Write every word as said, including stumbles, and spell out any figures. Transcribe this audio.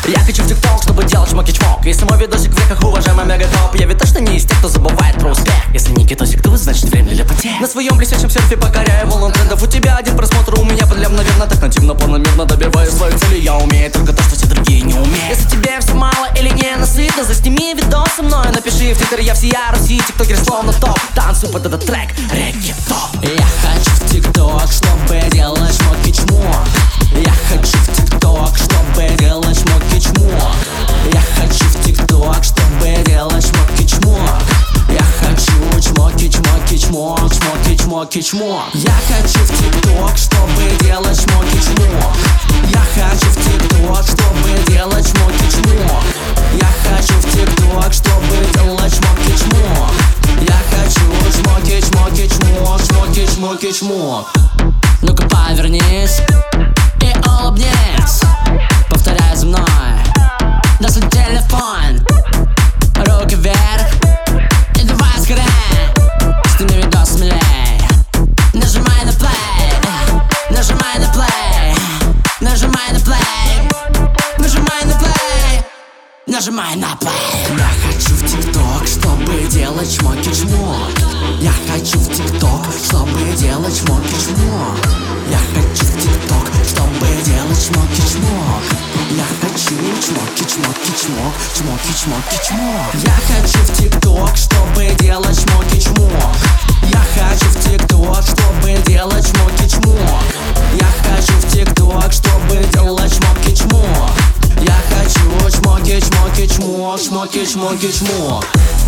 Я хочу в ТикТок, чтобы делать чмоки-чмок. Если мой видосик в веках, уважаемый мегатоп. Я ведь точно не из тех, кто забывает про успех. Если не китосик, то значит время для потерь. На своем блестящем серфе покоряю волну трендов. У тебя один просмотр, у меня подлям, наверное, так нативно, планомерно добиваю свою цель. Я умею только то, что все другие не умеют. Если тебе все мало или не насытно, засними видос со мной, напиши в Твиттер, я всея Руси, тиктокер словно топ. Танцуй под этот трек, реггетон. Я хочу в ТикТок, чтобы делать чмоки-чмок. Я хочу в ТикТок, чтобы делать чмоки-чмок. Я хочу в ТикТок, чтобы делать чмоки-чмок. Я хочу чмоки-чмоки-чмок, чмоки-чмоки-чмок. Я хочу в ТикТок, чтобы делать чмоки-чмок. Я хочу в ТикТок, чтобы делать чмоки-чмок. Я хочу в ТикТок, чтобы делать чмоки-чмок. Я хочу чмоки-чмоки-чмок, чмоки-чмоки-чмок. Ну-ка повернись и улыбнись. Повторяй за мной. Достань телефон, руки вверх и давай скорей. Сними видос смелей. Нажимай на плей, нажимай на плей, нажимай на плей, нажимай на плей, нажимай на плей. Я хочу в ТикТок, чтобы делать чмоки-чмок. Я хочу в ТикТок, чтобы делать чмоки-чмок. Я хочу в ТикТок, чтобы делать чмоки-чмок. Я хочу чмоки-чмоки-чмок, чмоки-чмоки-чмок. Я хочу в ТикТок, чтобы делать чмоки-чмок. Я хочу в ТикТок, чтобы делать чмоки-чмок. Я хочу в ТикТок, чтобы делать чмоки-чмок. Я хочу чмоки-чмоки-чмок, чмоки-чмоки-чмок.